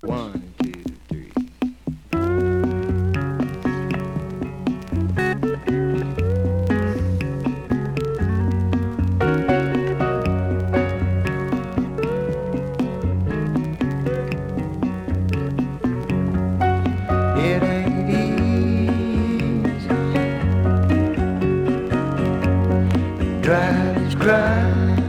One, two, three. It ain't easy. Drives cry.